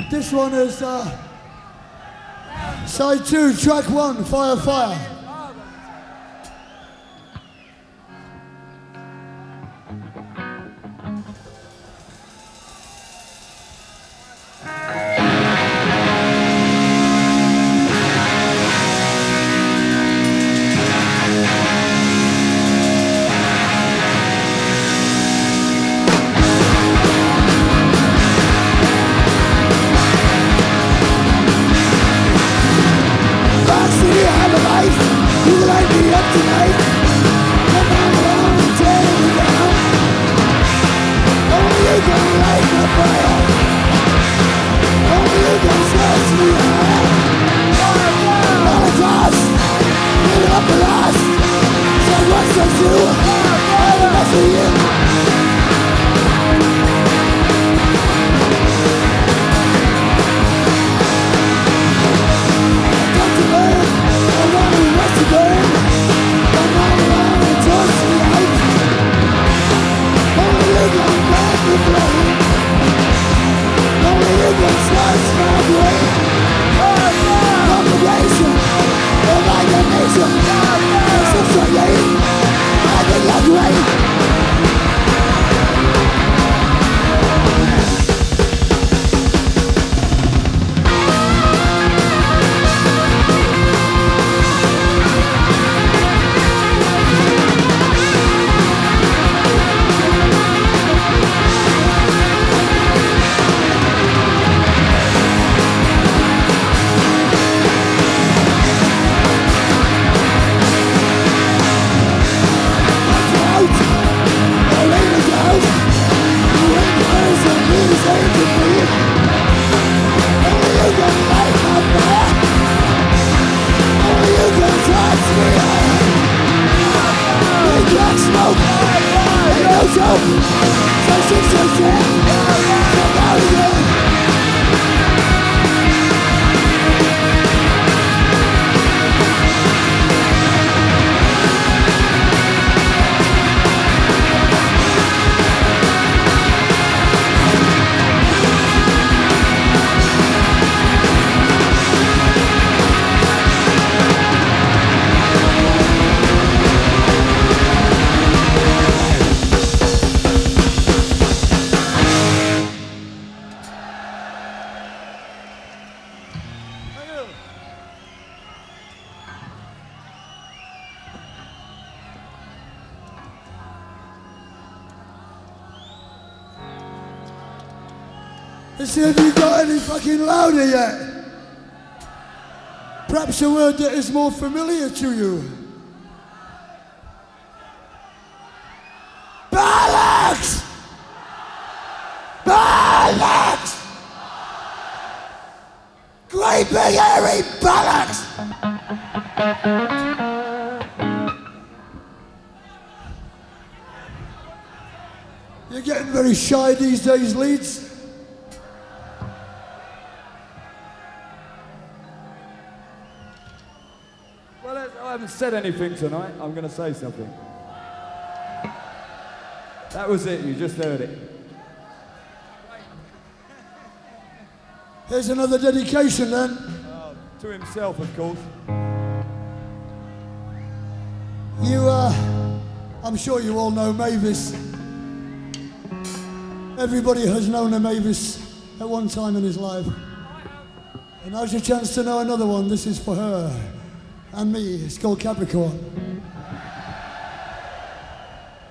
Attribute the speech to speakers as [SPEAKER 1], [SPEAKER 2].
[SPEAKER 1] This one is side 2, track 1, Fire Fire. Let's see if you got any fucking louder yet. Perhaps a word that is more familiar to you. Bollocks! Bollocks! Great big hairy bollocks! You're getting very shy these days, Leeds.
[SPEAKER 2] I haven't said anything tonight. I'm going to say something. That was it. You just heard it.
[SPEAKER 1] Here's another dedication then.
[SPEAKER 2] To himself, of course.
[SPEAKER 1] I'm sure you all know Mavis. Everybody has known a Mavis at one time in his life. And now's your chance to know another one. This is for her and me. It's called Capricorn.